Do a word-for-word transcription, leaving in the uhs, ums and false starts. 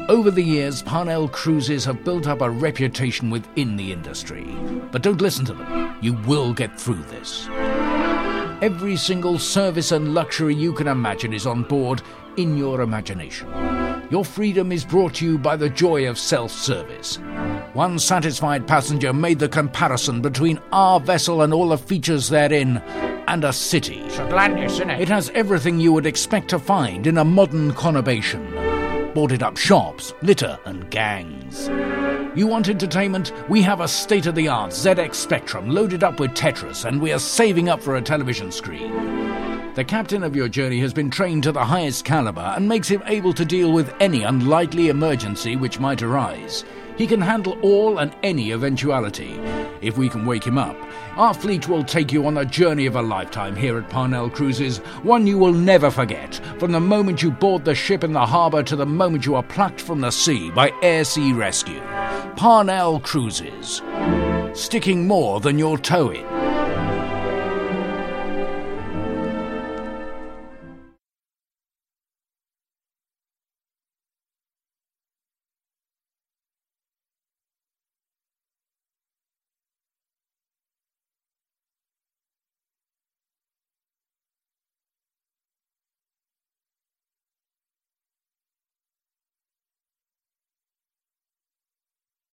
Over the years, Parnell Cruises have built up a reputation within the industry. But don't listen to them. You will get through this. Every single service and luxury you can imagine is on board in your imagination. Your freedom is brought to you by the joy of self-service. One satisfied passenger made the comparison between our vessel and all the features therein and a city. Outlandish, isn't it? It has everything you would expect to find in a modern conurbation. Boarded-up shops, litter and gangs. You want entertainment? We have a state-of-the-art Z X Spectrum loaded up with Tetris, and we are saving up for a television screen. The captain of your journey has been trained to the highest caliber and makes him able to deal with any unlikely emergency which might arise. He can handle all and any eventuality. If we can wake him up, our fleet will take you on a journey of a lifetime here at Parnell Cruises, one you will never forget, from the moment you board the ship in the harbour to the moment you are plucked from the sea by Air Sea Rescue. Parnell Cruises. Sticking more than your toe in.